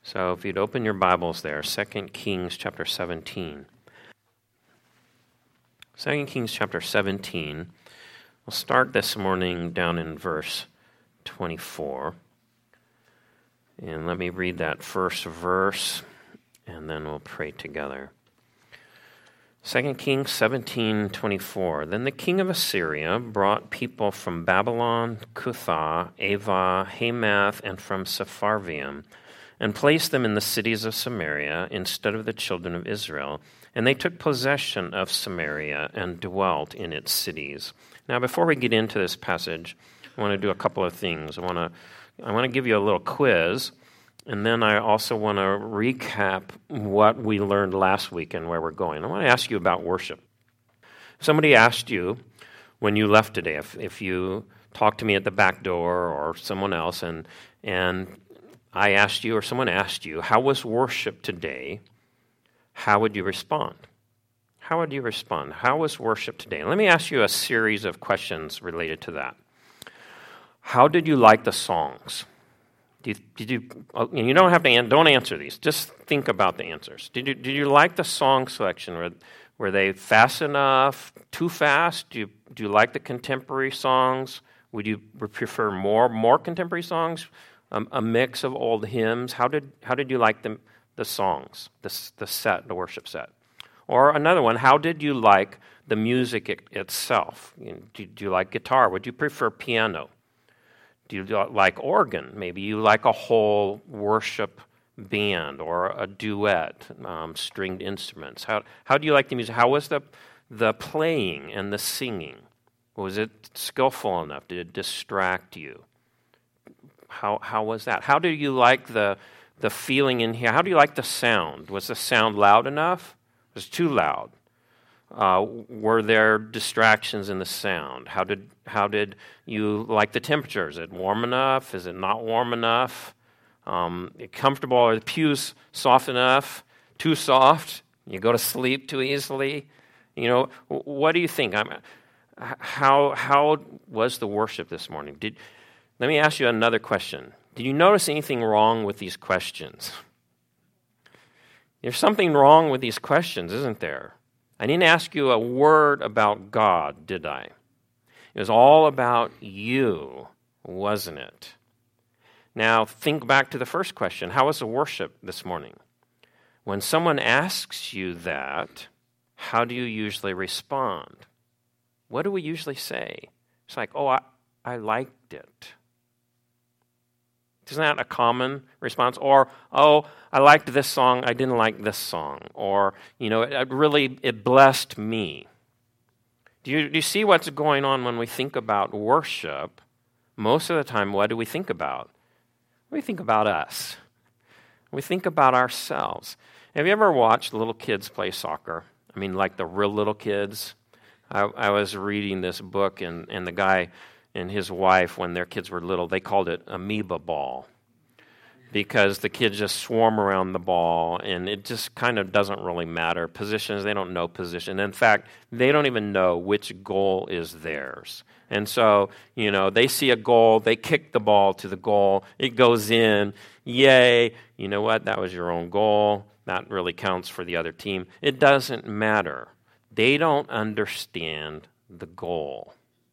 So if you'd open your Bibles there, 2 Kings chapter 17. 2 Kings chapter 17. We'll start this morning down in verse 24. And let me read that first verse, and then we'll pray together. 2 Kings 17:24. Then the king of Assyria brought people from Babylon, Cuthah, Ava, Hamath, and from Sepharvaim, and placed them in the cities of Samaria instead of the children of Israel. And they took possession of Samaria and dwelt in its cities. Now, before we get into this passage, I want to do a couple of things. I want to give you a little quiz, and then I also want to recap what we learned last week and where we're going. I want to ask you about worship. Somebody asked you when you left today, if you talked to me at the back door or someone else, and I asked you or someone asked you, how was worship today? How would you respond? How would you respond? How was worship today? Let me ask you a series of questions related to that. How did you like the songs? Did you? You don't have to. Don't answer these. Just think about the answers. Did you like the song selection? Were they fast enough? Too fast? Do you like the contemporary songs? Would you prefer more contemporary songs? A mix of old hymns. How did you like the songs? The worship set. Or another one. How did you like the music itself? Did you like guitar? Would you prefer piano? Do you like organ? Maybe you like a whole worship band or a duet, stringed instruments. How do you like the music? How was the playing and the singing? Was it skillful enough? Did it distract you? How was that? How do you like the feeling in here? How do you like the sound? Was the sound loud enough? Was it too loud? Were there distractions in the sound? How did you like the temperature? Is it warm enough? Is it not warm enough? Comfortable? Are the pews soft enough? Too soft? You go to sleep too easily? What do you think? How was the worship this morning? Let me ask you another question. Did you notice anything wrong with these questions? There's something wrong with these questions, isn't there? I didn't ask you a word about God, did I? It was all about you, wasn't it? Now, think back to the first question. How was the worship this morning? When someone asks you that, how do you usually respond? What do we usually say? It's like, I liked it. Isn't that a common response? Or, I liked this song, I didn't like this song. Or, it blessed me. Do you see what's going on when we think about worship? Most of the time, what do we think about? We think about us. We think about ourselves. Have you ever watched little kids play soccer? I mean, like the real little kids? I was reading this book, and the guy and his wife, when their kids were little, they called it amoeba ball because the kids just swarm around the ball, and it just kind of doesn't really matter. Positions, they don't know position. In fact, they don't even know which goal is theirs. And so, they see a goal, they kick the ball to the goal, it goes in, yay, you know what, that was your own goal, that really counts for the other team. It doesn't matter. They don't understand the goal.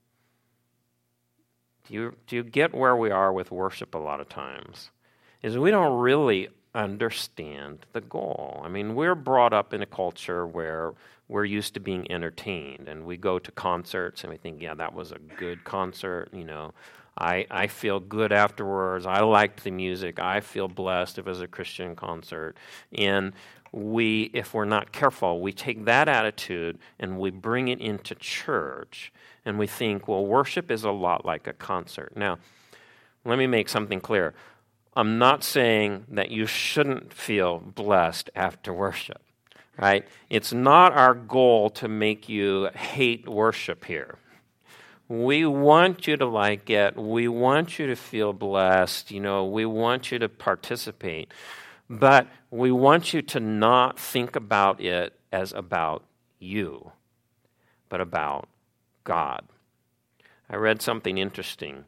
Do you get where we are with worship a lot of times? Is we don't really understand the goal. I mean, we're brought up in a culture where we're used to being entertained, and we go to concerts and we think, yeah, that was a good concert. I feel good afterwards. I liked the music. I feel blessed if it was a Christian concert. And if we're not careful, we take that attitude and we bring it into church, and we think, well, worship is a lot like a concert. Now, let me make something clear. I'm not saying that you shouldn't feel blessed after worship, right? It's not our goal to make you hate worship here. We want you to like it. We want you to feel blessed. We want you to participate. But we want you to not think about it as about you, but about God. I read something interesting.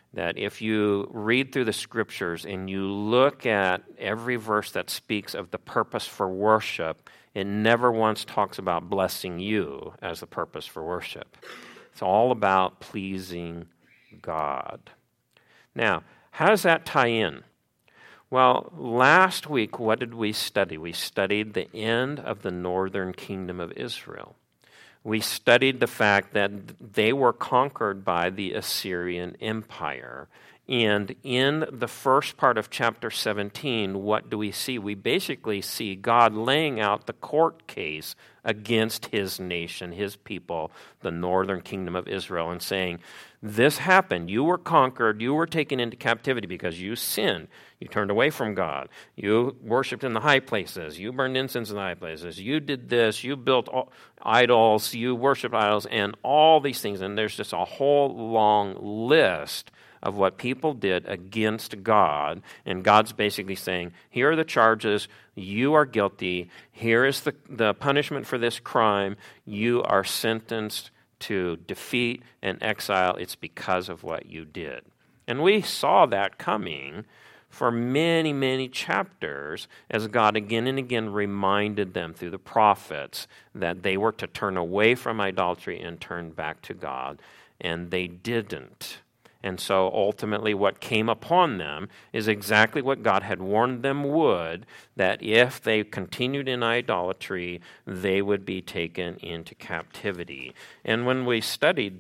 that if you read through the scriptures and you look at every verse that speaks of the purpose for worship, it never once talks about blessing you as the purpose for worship. It's all about pleasing God. Now, how does that tie in? Well, last week, what did we study? We studied the end of the northern kingdom of Israel. We studied the fact that they were conquered by the Assyrian Empire. And in the first part of chapter 17, what do we see? We basically see God laying out the court case against his nation, his people, the northern kingdom of Israel, and saying, this happened. You were conquered. You were taken into captivity because you sinned. You turned away from God. You worshipped in the high places. You burned incense in the high places. You did this. You built idols. You worshiped idols and all these things. And there's just a whole long list of what people did against God. And God's basically saying, here are the charges. You are guilty. Here is the punishment for this crime. You are sentenced to defeat and exile. It's because of what you did. And we saw that coming for many, many chapters as God again and again reminded them through the prophets that they were to turn away from idolatry and turn back to God. And they didn't. And so ultimately what came upon them is exactly what God had warned them would, that if they continued in idolatry, they would be taken into captivity. And when we studied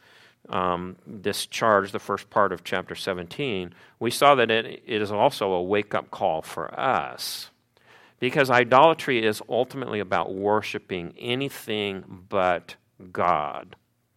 this charge, the first part of chapter 17, we saw that it is also a wake-up call for us. Because idolatry is ultimately about worshiping anything but God.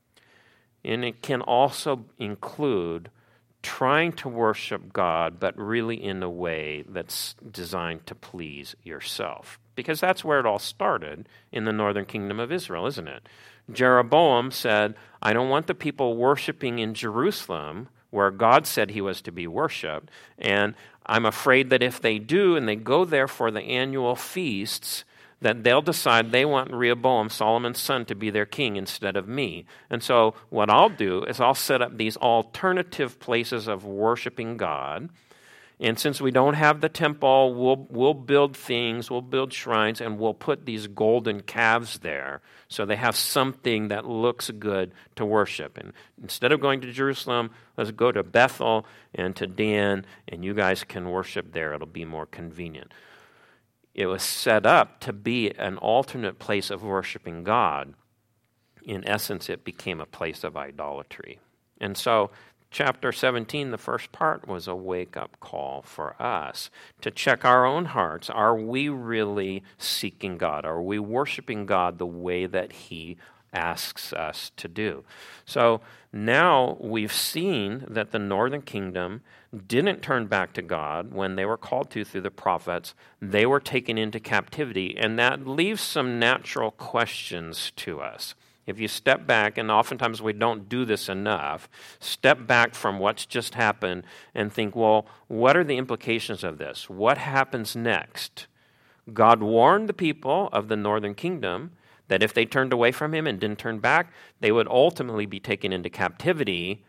And it can also include trying to worship God, but really in a way that's designed to please yourself. Because that's where it all started in the northern kingdom of Israel, isn't it? Jeroboam said, I don't want the people worshiping in Jerusalem, where God said he was to be worshipped. And I'm afraid that if they do, and they go there for the annual feasts, that they'll decide they want Rehoboam, Solomon's son, to be their king instead of me. And so what I'll do is I'll set up these alternative places of worshiping God. And since we don't have the temple, we'll build things, we'll build shrines, and we'll put these golden calves there so they have something that looks good to worship. And instead of going to Jerusalem, let's go to Bethel and to Dan, and you guys can worship there. It'll be more convenient. It was set up to be an alternate place of worshiping God. In essence, it became a place of idolatry. And so chapter 17, the first part, was a wake-up call for us to check our own hearts. Are we really seeking God? Are we worshiping God the way that he asks us to do? So now we've seen that the northern kingdom didn't turn back to God when they were called to through the prophets. They were taken into captivity, and that leaves some natural questions to us. If you step back, and oftentimes we don't do this enough, step back from what's just happened and think, well, what are the implications of this? What happens next? God warned the people of the northern kingdom that if they turned away from him and didn't turn back, they would ultimately be taken into captivity.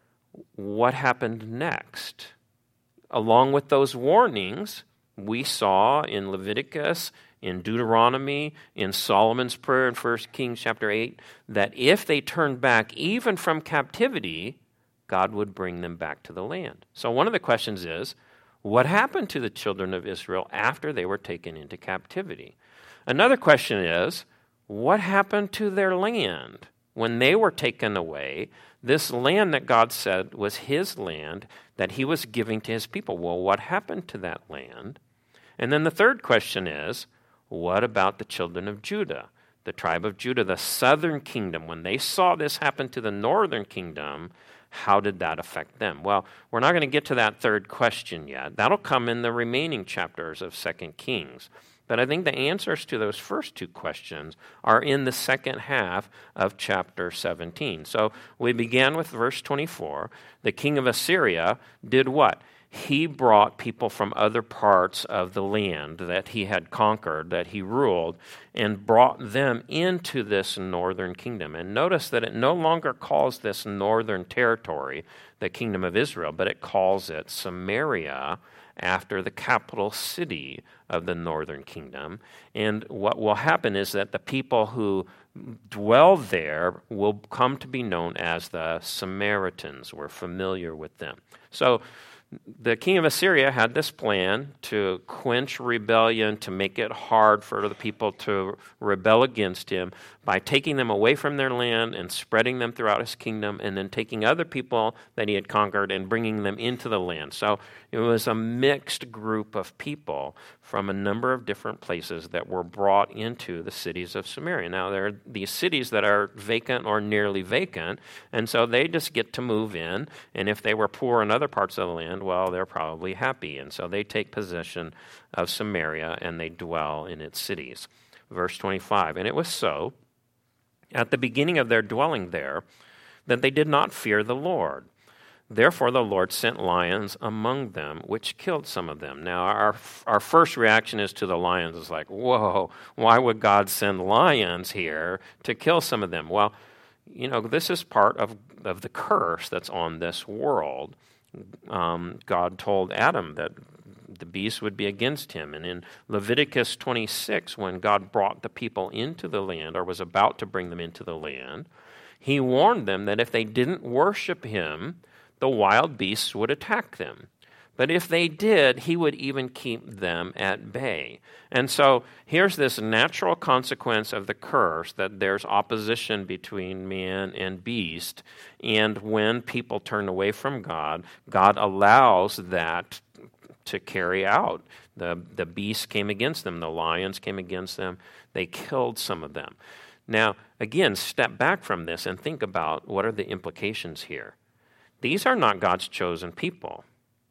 What happened next? Along with those warnings, we saw in Leviticus, in Deuteronomy, in Solomon's prayer in 1 Kings chapter 8, that if they turned back even from captivity, God would bring them back to the land. So one of the questions is, what happened to the children of Israel after they were taken into captivity? Another question is, what happened to their land when they were taken away? This land that God said was his land that he was giving to his people. Well, what happened to that land? And then the third question is, what about the children of Judah, the tribe of Judah, the southern kingdom? When they saw this happen to the northern kingdom, how did that affect them? Well, we're not going to get to that third question yet. That'll come in the remaining chapters of 2 Kings. But I think the answers to those first two questions are in the second half of chapter 17. So we began with verse 24. The king of Assyria did what? he brought people from other parts of the land that he had conquered, that he ruled, and brought them into this northern kingdom. And notice that it no longer calls this northern territory the kingdom of Israel, but it calls it Samaria, after the capital city of the northern kingdom. And what will happen is that the people who dwell there will come to be known as the Samaritans. We're familiar with them. So the king of Assyria had this plan to quench rebellion, to make it hard for the people to rebel against him by taking them away from their land and spreading them throughout his kingdom, and then taking other people that he had conquered and bringing them into the land. So it was a mixed group of people from a number of different places that were brought into the cities of Samaria. Now, there are these cities that are vacant or nearly vacant, and so they just get to move in, and if they were poor in other parts of the land, well, they're probably happy, and so they take possession of Samaria and they dwell in its cities. Verse 25, and it was so, at the beginning of their dwelling there, that they did not fear the Lord. Therefore the Lord sent lions among them, which killed some of them. Now, our first reaction is to the lions. It's like, whoa, why would God send lions here to kill some of them? Well, this is part of the curse that's on this world. God told Adam that the beast would be against him. And in Leviticus 26, when God brought the people into the land, or was about to bring them into the land, he warned them that if they didn't worship him, the wild beasts would attack them. But if they did, he would even keep them at bay. And so here's this natural consequence of the curse, that there's opposition between man and beast. And when people turn away from God, God allows that to carry out. The beasts came against them. The lions came against them. They killed some of them. Now, again, step back from this and think about what are the implications here. These are not God's chosen people.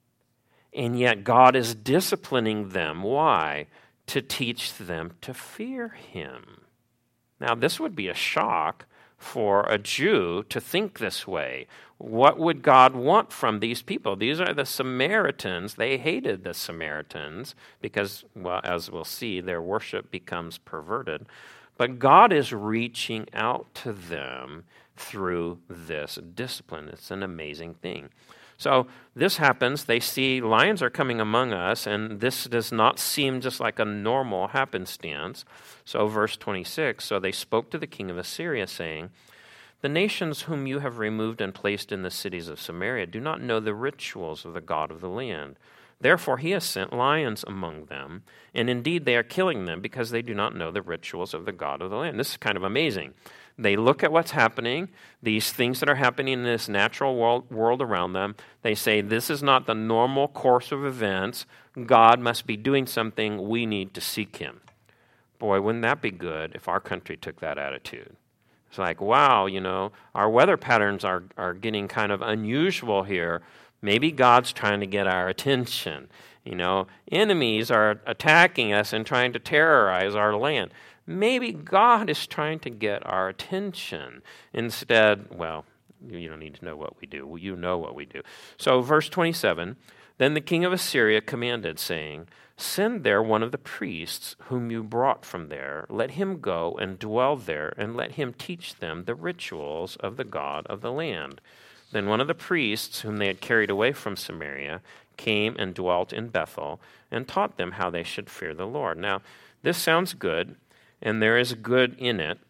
And yet God is disciplining them. Why? To teach them to fear him. Now, this would be a shock for a Jew to think this way. What would God want from these people? These are the Samaritans. They hated the Samaritans because, well, as we'll see, their worship becomes perverted. But God is reaching out to them through this discipline. It's an amazing thing. So this happens. They see lions are coming among us, and this does not seem just like a normal happenstance. So verse 26, so they spoke to the king of Assyria, saying, the nations whom you have removed and placed in the cities of Samaria do not know the rituals of the God of the land. Therefore he has sent lions among them, and indeed they are killing them because they do not know the rituals of the God of the land. This is kind of amazing. They look at what's happening, these things that are happening in this natural world around them. They say, this is not the normal course of events. God must be doing something. We need to seek him. Boy, wouldn't that be good if our country took that attitude? It's like, wow, our weather patterns are getting kind of unusual here. Maybe God's trying to get our attention. Enemies are attacking us and trying to terrorize our land. Maybe God is trying to get our attention. Instead, well, you don't need to know what we do. You know what we do. So verse 27, then the king of Assyria commanded, saying, send there one of the priests whom you brought from there. Let him go and dwell there, and let him teach them the rituals of the God of the land. Then one of the priests whom they had carried away from Samaria came and dwelt in Bethel and taught them how they should fear the Lord. Now, this sounds good, and there is good in it,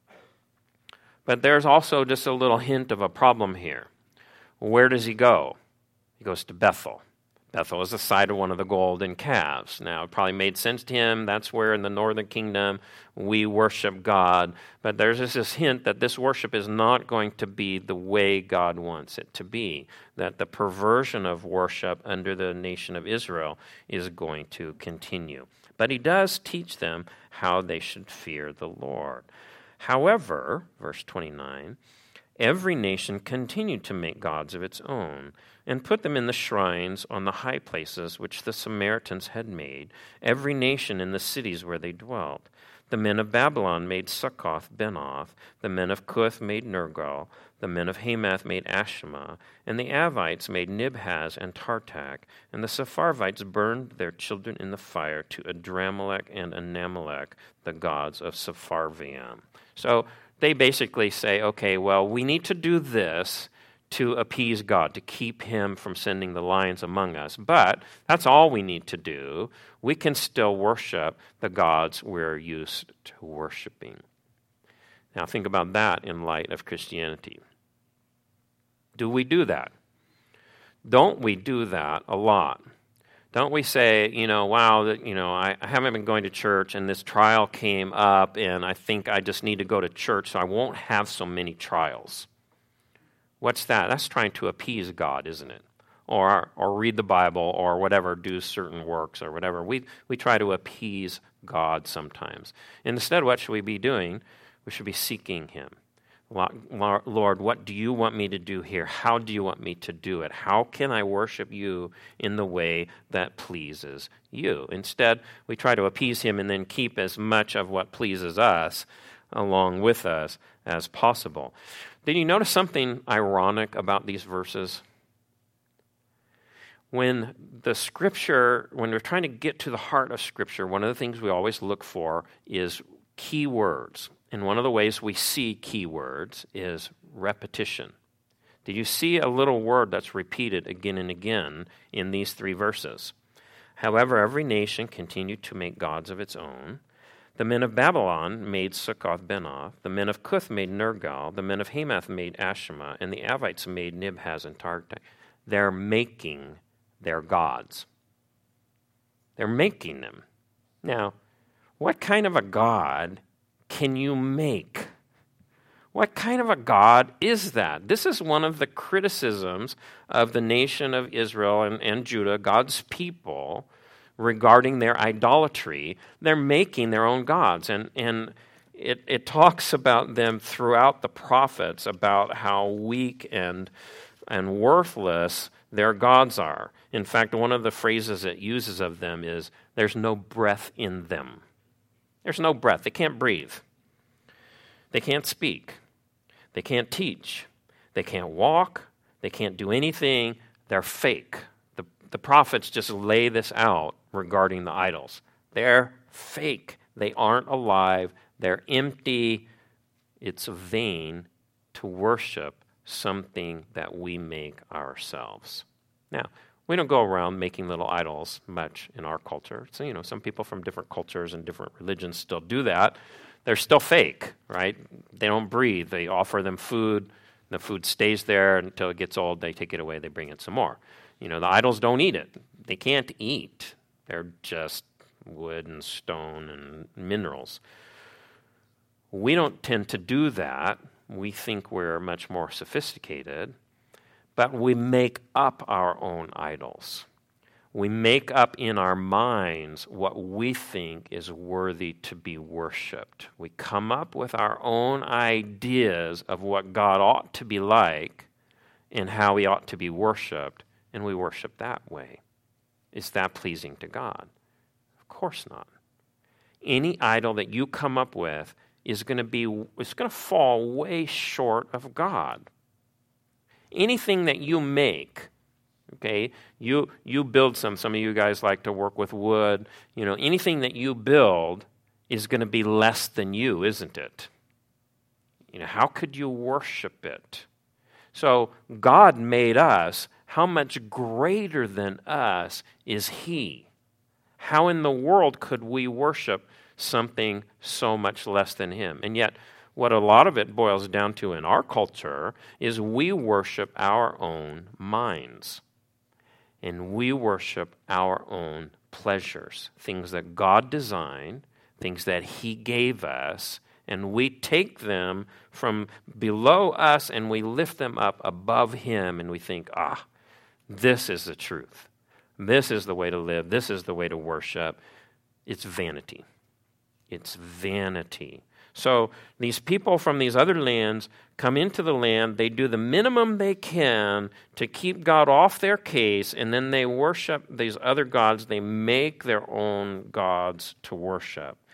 but there's also just a little hint of a problem here. Where does he go? He goes to Bethel. Bethel is the site of one of the golden calves. Now, it probably made sense to him. That's where in the northern kingdom we worship God. But there's just this hint that this worship is not going to be the way God wants it to be, that the perversion of worship under the nation of Israel is going to continue. But he does teach them how they should fear the Lord. However, verse 29, every nation continued to make gods of its own and put them in the shrines on the high places which the Samaritans had made, every nation in the cities where they dwelt. The men of Babylon made Succoth-Benoth. The men of Cuth made Nergal. The men of Hamath made Ashima. And the Avites made Nibhaz and Tartak. And the Sepharvites burned their children in the fire to Adramelech and Anamelech, the gods of Sepharvaim. So they basically say, okay, well, we need to do this to appease God, to keep him from sending the lions among us. But that's all we need to do. We can still worship the gods we're used to worshiping. Now think about that in light of Christianity. Do we do that? Don't we do that a lot? Don't we say, wow, I haven't been going to church and this trial came up and I think I just need to go to church so I won't have so many trials. What's that? That's trying to appease God, isn't it? Or read the Bible or whatever, do certain works or whatever. We try to appease God sometimes. Instead, what should we be doing? We should be seeking him. Lord, what do you want me to do here? How do you want me to do it? How can I worship you in the way that pleases you? Instead, we try to appease him and then keep as much of what pleases us along with us as possible. Did you notice something ironic about these verses? When we're trying to get to the heart of Scripture, one of the things we always look for is key words. And one of the ways we see key words is repetition. Did you see a little word that's repeated again and again in these 3 verses? However, every nation continued to make gods of its own. The men of Babylon made Succoth-Benoth. The men of Cuth made Nergal. The men of Hamath made Ashima. And the Avites made Nibhaz and Tartak. They're making their gods. They're making them. Now, what kind of a god can you make? What kind of a God is that? This is one of the criticisms of the nation of Israel and Judah, God's people, regarding their idolatry. They're making their own gods. And it talks about them throughout the prophets, about how weak and worthless their gods are. In fact, one of the phrases it uses of them is, there's no breath in them. There's no breath. They can't breathe. They can't speak. They can't teach. They can't walk. They can't do anything. They're fake. The prophets just lay this out regarding the idols. They're fake. They aren't alive. They're empty. It's vain to worship something that we make ourselves. Now, we don't go around making little idols much in our culture. So, some people from different cultures and different religions still do that. They're still fake, right? They don't breathe. They offer them food. The food stays there until it gets old. They take it away. They bring it some more. The idols don't eat it. They can't eat. They're just wood and stone and minerals. We don't tend to do that. We think we're much more sophisticated. But we make up our own idols. We make up in our minds what we think is worthy to be worshipped. We come up with our own ideas of what God ought to be like and how he ought to be worshipped, and we worship that way. Is that pleasing to God? Of course not. Any idol that you come up with is going to fall way short of God. Anything that you make, okay, you build some of you guys like to work with wood, anything that you build is going to be less than you, isn't it? How could you worship it? So God made us. How much greater than us is he? How in the world could we worship something so much less than him? And yet, what a lot of it boils down to in our culture is we worship our own minds. And we worship our own pleasures, things that God designed, things that he gave us, and we take them from below us and we lift them up above him, and we think, this is the truth. This is the way to live. This is the way to worship. It's vanity. It's vanity. So these people from these other lands come into the land, they do the minimum they can to keep God off their case, and then they worship these other gods. They make their own gods to worship.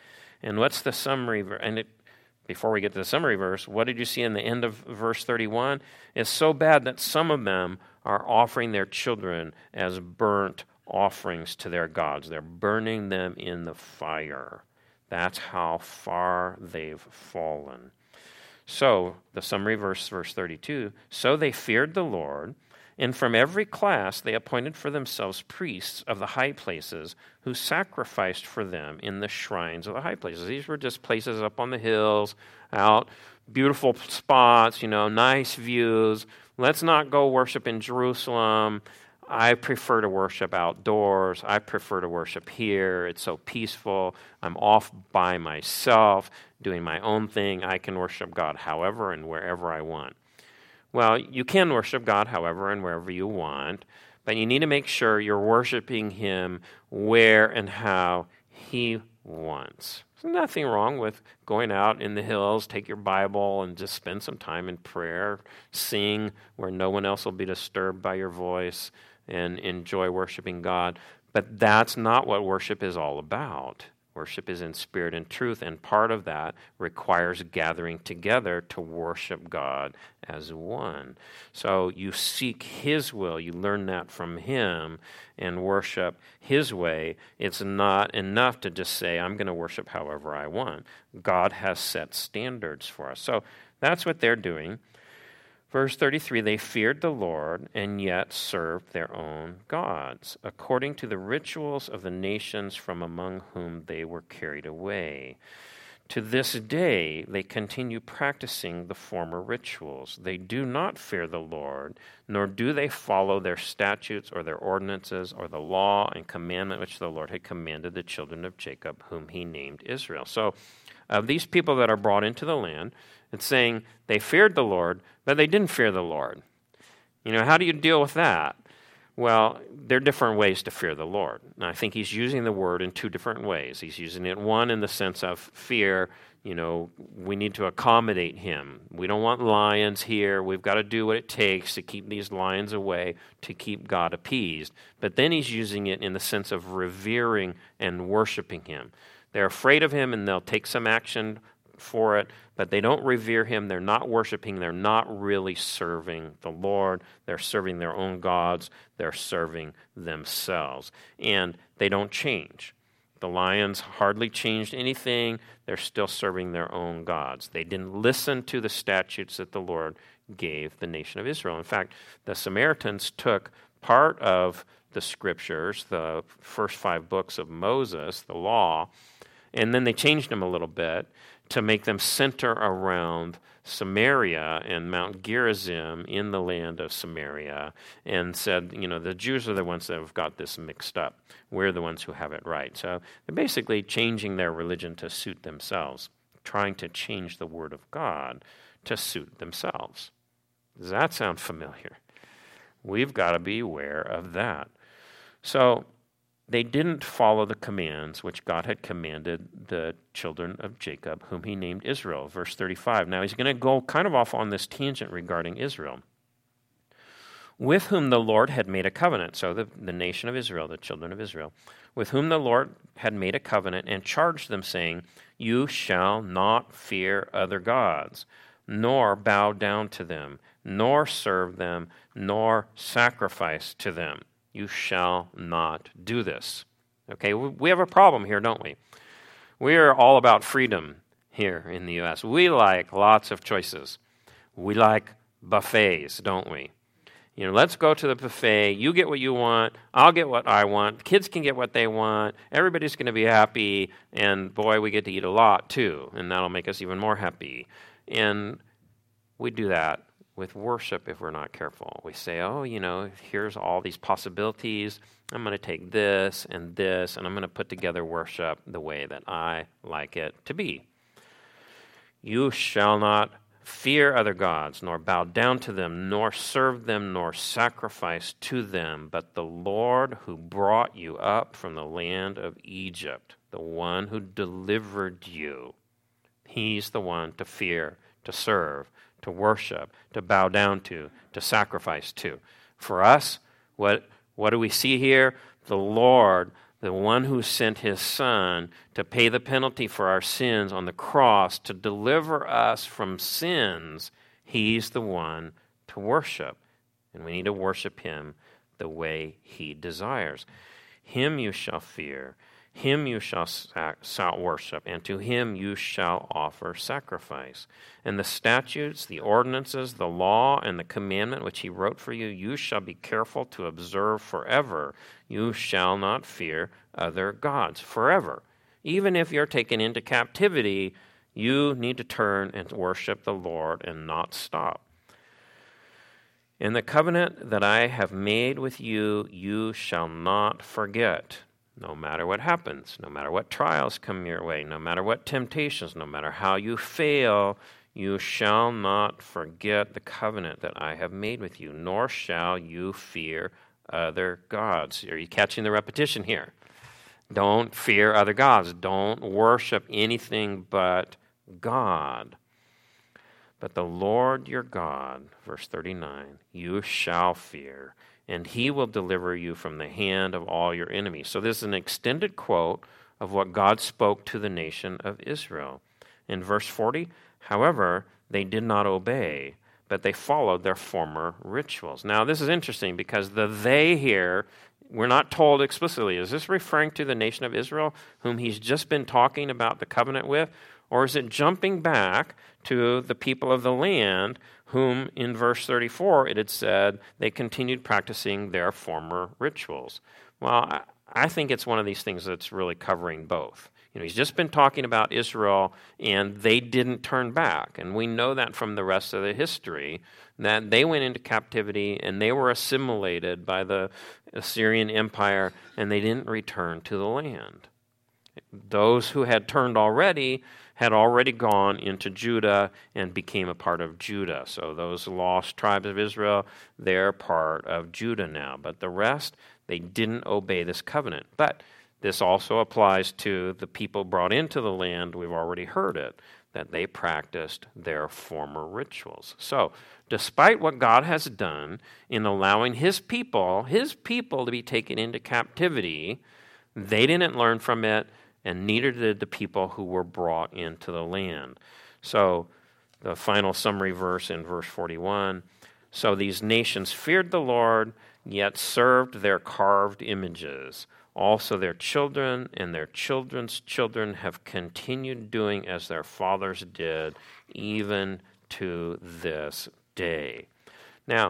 And what's the summary? Before we get to the summary verse, what did you see in the end of verse 31? It's so bad that some of them are offering their children as burnt offerings to their gods. They're burning them in the fire. That's how far they've fallen. So, the summary verse 32, so they feared the Lord, and from every class they appointed for themselves priests of the high places who sacrificed for them in the shrines of the high places. These were just places up on the hills, out, beautiful spots, nice views. Let's not go worship in Jerusalem. I prefer to worship outdoors. I prefer to worship here. It's so peaceful. I'm off by myself, doing my own thing. I can worship God however and wherever I want. Well, you can worship God however and wherever you want, but you need to make sure you're worshiping Him where and how He wants. There's nothing wrong with going out in the hills, take your Bible, and just spend some time in prayer, sing where no one else will be disturbed by your voice, and enjoy worshiping God. But that's not what worship is all about. Worship is in spirit and truth, and part of that requires gathering together to worship God as one. So you seek His will, you learn that from Him, and worship His way. It's not enough to just say, I'm going to worship however I want. God has set standards for us. So that's what they're doing. Verse 33, they feared the Lord and yet served their own gods, according to the rituals of the nations from among whom they were carried away. To this day, they continue practicing the former rituals. They do not fear the Lord, nor do they follow their statutes or their ordinances or the law and commandment which the Lord had commanded the children of Jacob, whom He named Israel. So, of these people that are brought into the land, it's saying they feared the Lord, but they didn't fear the Lord. How do you deal with that? Well, there are different ways to fear the Lord. And I think He's using the word in two different ways. He's using it, one, in the sense of fear. We need to accommodate Him. We don't want lions here. We've got to do what it takes to keep these lions away, to keep God appeased. But then He's using it in the sense of revering and worshiping Him. They're afraid of Him, and they'll take some action for it, but they don't revere Him. They're not worshiping. They're not really serving the Lord. They're serving their own gods. They're serving themselves. And they don't change. The lions hardly changed anything. They're still serving their own gods. They didn't listen to the statutes that the Lord gave the nation of Israel. In fact, the Samaritans took part of the scriptures, the first 5 books of Moses, the law, and then they changed them a little bit to make them center around Samaria and Mount Gerizim in the land of Samaria, and said, the Jews are the ones that have got this mixed up. We're the ones who have it right. So they're basically changing their religion to suit themselves, trying to change the Word of God to suit themselves. Does that sound familiar? We've got to be aware of that. So they didn't follow the commands which God had commanded the children of Jacob, whom He named Israel. Verse 35. Now He's going to go kind of off on this tangent regarding Israel, with whom the Lord had made a covenant. So the nation of Israel, the children of Israel, with whom the Lord had made a covenant and charged them, saying, You shall not fear other gods, nor bow down to them, nor serve them, nor sacrifice to them. You shall not do this. Okay, we have a problem here, don't we? We are all about freedom here in the U.S. We like lots of choices. We like buffets, don't we? Let's go to the buffet. You get what you want. I'll get what I want. Kids can get what they want. Everybody's going to be happy. And boy, we get to eat a lot too. And that'll make us even more happy. And we do that with worship if we're not careful. We say, here's all these possibilities. I'm going to take this, and I'm going to put together worship the way that I like it to be. You shall not fear other gods, nor bow down to them, nor serve them, nor sacrifice to them, but the Lord who brought you up from the land of Egypt, the one who delivered you. He's the one to fear, to serve, to worship, to bow down to sacrifice to. For us, what do we see here? The Lord, the one who sent his Son to pay the penalty for our sins on the cross to deliver us from sins, he's the one to worship. And we need to worship him the way he desires. Him you shall fear, him you shall worship, and to him you shall offer sacrifice. And the statutes, the ordinances, the law, and the commandment which he wrote for you, you shall be careful to observe forever. You shall not fear other gods forever. Even if you're taken into captivity, you need to turn and worship the Lord and not stop. And the covenant that I have made with you, you shall not forget. No matter what happens, no matter what trials come your way, no matter what temptations, no matter how you fail, you shall not forget the covenant that I have made with you, nor shall you fear other gods. Are you catching the repetition here? Don't fear other gods. Don't worship anything but God. But the Lord your God, verse 39, you shall fear, and he will deliver you from the hand of all your enemies. So this is an extended quote of what God spoke to the nation of Israel. In verse 40, however, they did not obey, but they followed their former rituals. Now, this is interesting because the they here, we're not told explicitly, is this referring to the nation of Israel, whom he's just been talking about the covenant with? Or is it jumping back to the people of the land, whom in verse 34 it had said they continued practicing their former rituals? Well, I think it's one of these things that's really covering both. He's just been talking about Israel, and they didn't turn back. And we know that from the rest of the history, that they went into captivity, and they were assimilated by the Assyrian Empire, and they didn't return to the land. Those who had turned already had already gone into Judah and became a part of Judah. So those lost tribes of Israel, they're part of Judah now. But the rest, they didn't obey this covenant. But this also applies to the people brought into the land. We've already heard it, that they practiced their former rituals. So despite what God has done in allowing his people to be taken into captivity, they didn't learn from it, and neither did the people who were brought into the land. So the final summary verse in verse 41, so these nations feared the Lord, yet served their carved images. Also their children and their children's children have continued doing as their fathers did, even to this day. Now,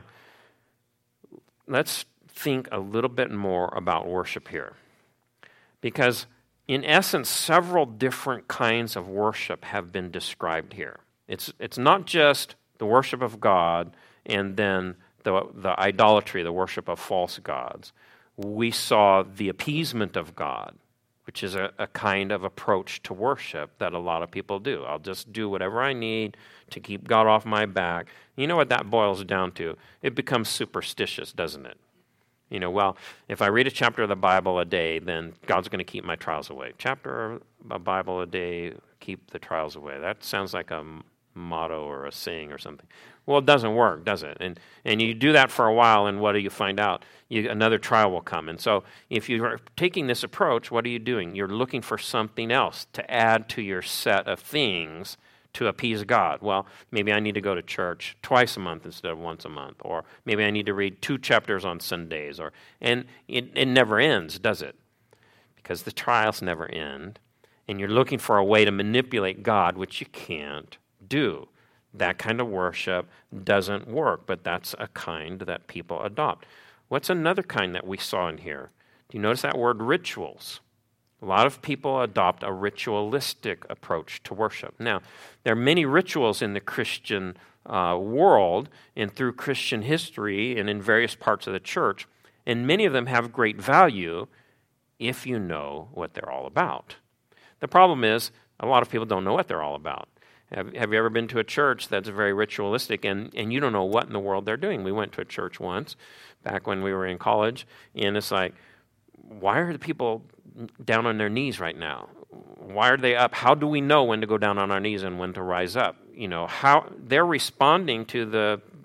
let's think a little bit more about worship here. Because in essence, several different kinds of worship have been described here. It's not just the worship of God and then the idolatry, the worship of false gods. We saw the appeasement of God, which is a kind of approach to worship that a lot of people do. I'll just do whatever I need to keep God off my back. You know what that boils down to? It becomes superstitious, doesn't it? Well, if I read a chapter of the Bible a day, then God's going to keep my trials away. Chapter of a Bible a day, keep the trials away. That sounds like a motto or a saying or something. Well, it doesn't work, does it? And you do that for a while, and what do you find out? Another trial will come. And so if you're taking this approach, what are you doing? You're looking for something else to add to your set of things to appease God. Well, maybe I need to go to church twice a month instead of once a month, or maybe I need to read 2 chapters on Sundays, and it never ends, does it? Because the trials never end, and you're looking for a way to manipulate God, which you can't do. That kind of worship doesn't work, but that's a kind that people adopt. What's another kind that we saw in here? Do you notice that word rituals? A lot of people adopt a ritualistic approach to worship. Now, there are many rituals in the Christian world and through Christian history and in various parts of the church, and many of them have great value if you know what they're all about. The problem is a lot of people don't know what they're all about. Have you ever been to a church that's very ritualistic and you don't know what in the world they're doing? We went to a church once back when we were in college, and it's like, why are the people down on their knees right now? Why are they up? How do we know when to go down on our knees and when to rise up? How they're responding to the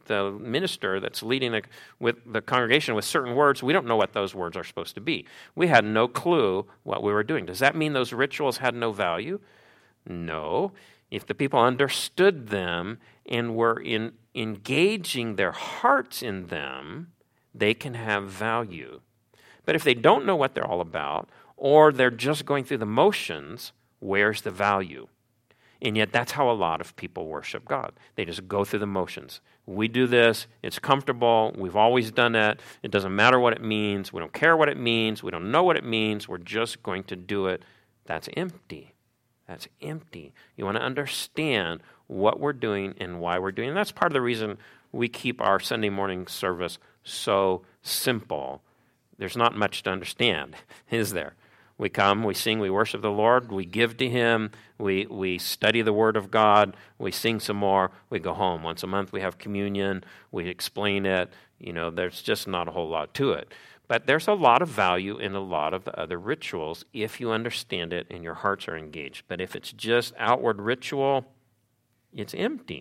the minister that's leading with the congregation with certain words, we don't know what those words are supposed to be. We had no clue what we were doing. Does that mean those rituals had no value? No. If the people understood them and were engaging their hearts in them, they can have value. But if they don't know what they're all about, or they're just going through the motions, where's the value? And yet that's how a lot of people worship God. They just go through the motions. We do this, it's comfortable, we've always done it, it doesn't matter what it means, we don't care what it means, we don't know what it means, we're just going to do it. That's empty. That's empty. You want to understand what we're doing and why we're doing it. And that's part of the reason we keep our Sunday morning service so simple. There's not much to understand, is there? We come, we sing, we worship the Lord, we give to Him, we study the Word of God, we sing some more, we go home. Once a month we have communion, we explain it. There's just not a whole lot to it. But there's a lot of value in a lot of the other rituals if you understand it and your hearts are engaged. But if it's just outward ritual, it's empty.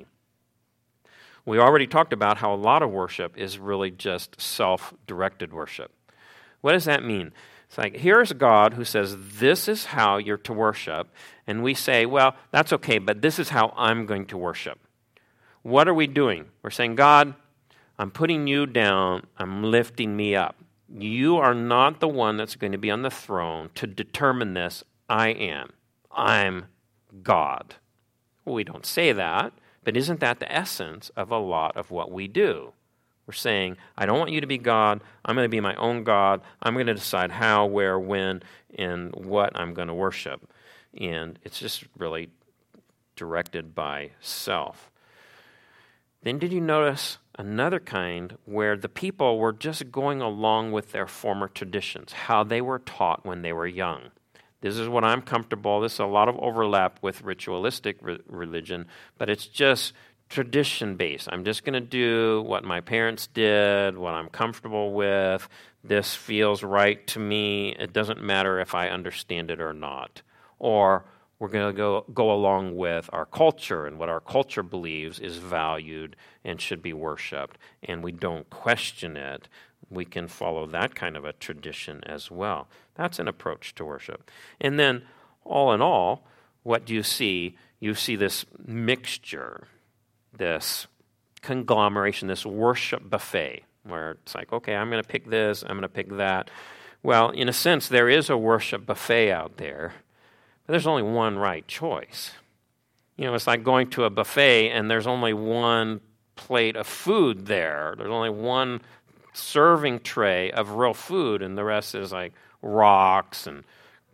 We already talked about how a lot of worship is really just self-directed worship. What does that mean? It's like, here's God who says, this is how you're to worship. And we say, well, that's okay, but this is how I'm going to worship. What are we doing? We're saying, God, I'm putting you down. I'm lifting me up. You are not the one that's going to be on the throne to determine this. I am. I'm God. Well, we don't say that, but isn't that the essence of a lot of what we do? We're saying, I don't want you to be God. I'm going to be my own God. I'm going to decide how, where, when, and what I'm going to worship. And it's just really directed by self. Then did you notice another kind where the people were just going along with their former traditions, how they were taught when they were young? This is what I'm comfortable. This is a lot of overlap with ritualistic religion, but it's just tradition-based. I'm just going to do what my parents did, what I'm comfortable with. This feels right to me. It doesn't matter if I understand it or not. Or we're going to go along with our culture, and what our culture believes is valued and should be worshipped, and we don't question it. We can follow that kind of a tradition as well. That's an approach to worship. And then, all in all, what do you see? You see this mixture, this conglomeration, this worship buffet, where it's like, okay, I'm going to pick this, I'm going to pick that. Well, in a sense, there is a worship buffet out there, but there's only one right choice. It's like going to a buffet and there's only one plate of food there. There's only one serving tray of real food, and the rest is like rocks and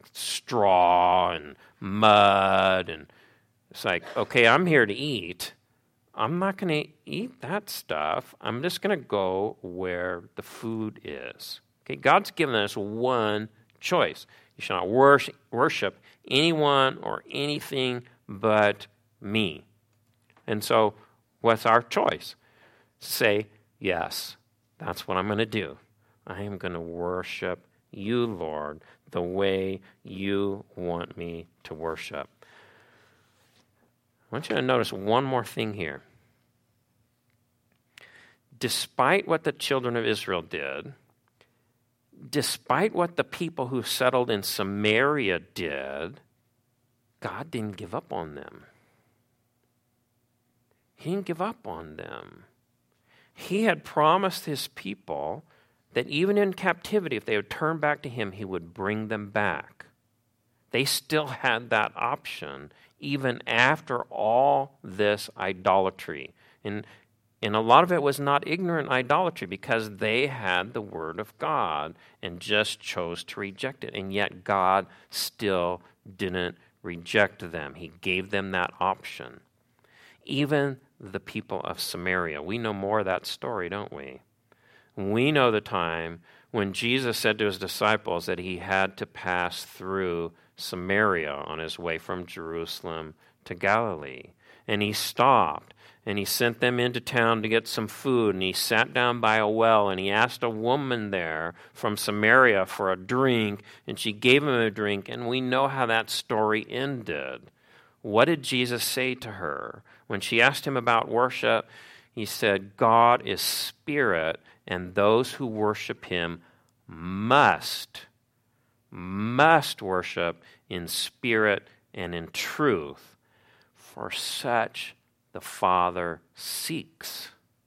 straw and mud. And it's like, okay, I'm here to eat. I'm not going to eat that stuff. I'm just going to go where the food is. Okay, God's given us one choice. You shall not worship anyone or anything but me. And so, what's our choice? Say, yes, that's what I'm going to do. I am going to worship you, Lord, the way you want me to worship. I want you to notice one more thing here. Despite what the children of Israel did, despite what the people who settled in Samaria did, God didn't give up on them. He didn't give up on them. He had promised his people that even in captivity, if they would turn back to him, he would bring them back. They still had that option, even after all this idolatry. And a lot of it was not ignorant idolatry, because they had the Word of God and just chose to reject it. And yet God still didn't reject them. He gave them that option. Even the people of Samaria. We know more of that story, don't we? We know the time when Jesus said to his disciples that he had to pass through Samaria on his way from Jerusalem to Galilee. And he stopped, and he sent them into town to get some food, and he sat down by a well, and he asked a woman there from Samaria for a drink, and she gave him a drink, and we know how that story ended. What did Jesus say to her? When she asked him about worship, He said, God is spirit, and those who worship him must worship in spirit and in truth, for such the Father seeks.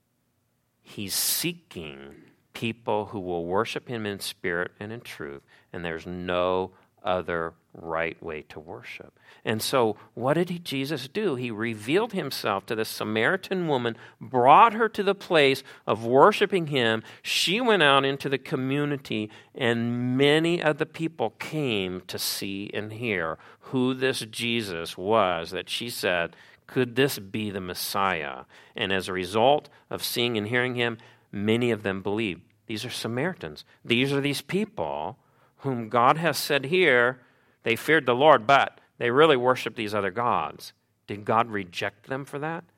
He's seeking people who will worship him in spirit and in truth, and there's no other right way to worship. And so what did Jesus do? He revealed himself to the Samaritan woman, brought her to the place of worshiping him. She went out into the community, and many of the people came to see and hear who this Jesus was that she said, could this be the Messiah? And as a result of seeing and hearing him, many of them believed. These are Samaritans. These are these people whom God has said here, they feared the Lord, but they really worshiped these other gods. Did God reject them for that?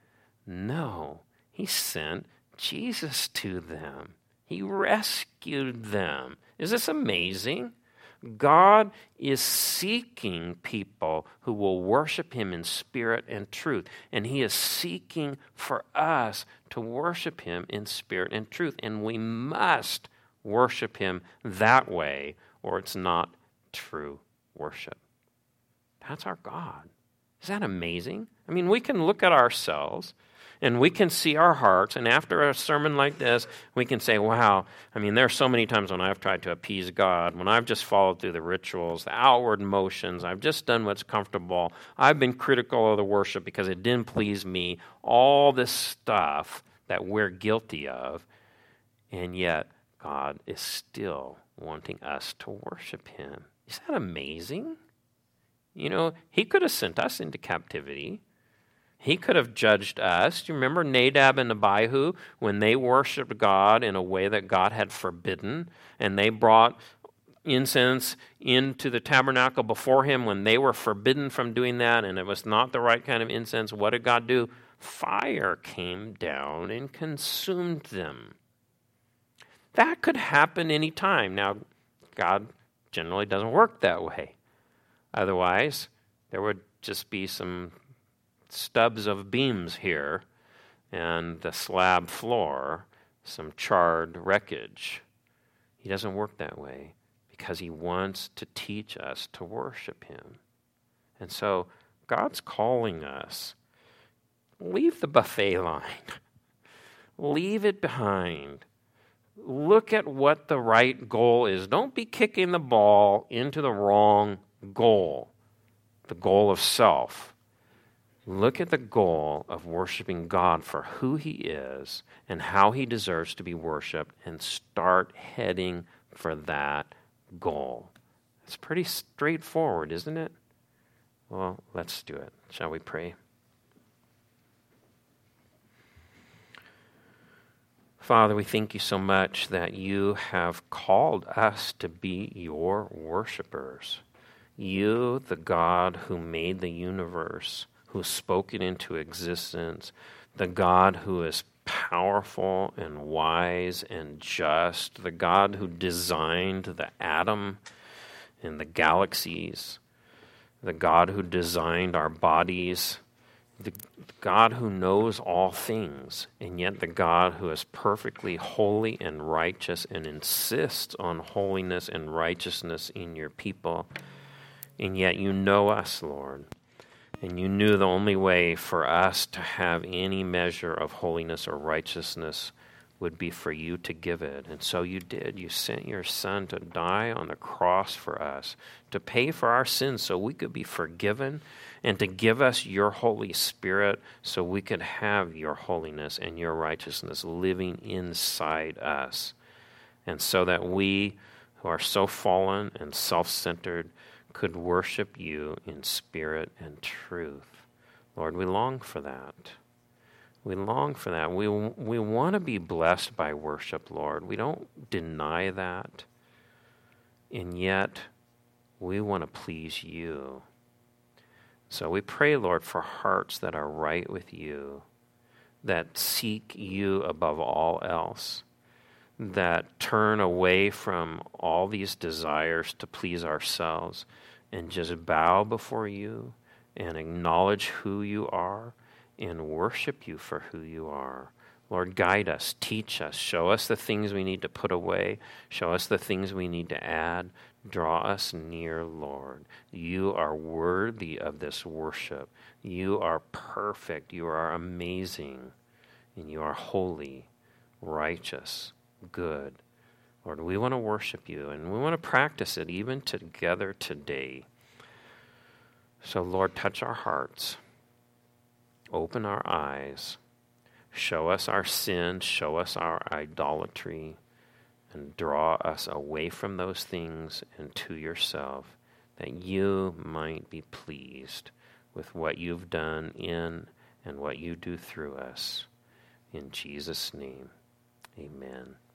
No. He sent Jesus to them. He rescued them. Is this amazing? God is seeking people who will worship him in spirit and truth. And he is seeking for us to worship him in spirit and truth. And we must worship him that way, or it's not true worship. That's our God. Is that amazing? I mean, we can look at ourselves and we can see our hearts, and after a sermon like this, we can say, wow, I mean, there are so many times when I've tried to appease God, when I've just followed through the rituals, the outward motions, I've just done what's comfortable, I've been critical of the worship because it didn't please me, all this stuff that we're guilty of, and yet God is still wanting us to worship him. Is that amazing? You know, he could have sent us into captivity. He could have judged us. Do you remember Nadab and Abihu when they worshiped God in a way that God had forbidden, and they brought incense into the tabernacle before him when they were forbidden from doing that, and it was not the right kind of incense? What did God do? Fire came down and consumed them. That could happen any time. Now, God generally doesn't work that way. Otherwise, there would just be some stubs of beams here and the slab floor, some charred wreckage. He doesn't work that way because he wants to teach us to worship him. And so God's calling us. Leave the buffet line. Leave it behind. Look at what the right goal is. Don't be kicking the ball into the wrong goal, the goal of self. Look at the goal of worshiping God for who he is and how he deserves to be worshiped, and start heading for that goal. It's pretty straightforward, isn't it? Well, let's do it. Shall we pray? Father, we thank you so much that you have called us to be your worshipers. You, the God who made the universe, who spoke it into existence, the God who is powerful and wise and just, the God who designed the atom and the galaxies, the God who designed our bodies, the God who knows all things, and yet the God who is perfectly holy and righteous and insists on holiness and righteousness in your people. And yet you know us, Lord. And you knew the only way for us to have any measure of holiness or righteousness would be for you to give it. And so you did. You sent your Son to die on the cross for us, to pay for our sins so we could be forgiven, and to give us your Holy Spirit so we could have your holiness and your righteousness living inside us. And so that we, who are so fallen and self-centered, could worship you in spirit and truth. Lord, we long for that. We long for that. We want to be blessed by worship, Lord. We don't deny that. And yet, we want to please you. So we pray, Lord, for hearts that are right with you, that seek you above all else, that turn away from all these desires to please ourselves and just bow before you and acknowledge who you are and worship you for who you are. Lord, guide us, teach us, show us the things we need to put away, show us the things we need to add. Draw us near, Lord. You are worthy of this worship. You are perfect. You are amazing. And you are holy, righteous, good. Lord, we want to worship you, and we want to practice it even together today. So, Lord, touch our hearts. Open our eyes. Show us our sin. Show us our idolatry. And draw us away from those things and to yourself, that you might be pleased with what you've done in and what you do through us. In Jesus' name, amen.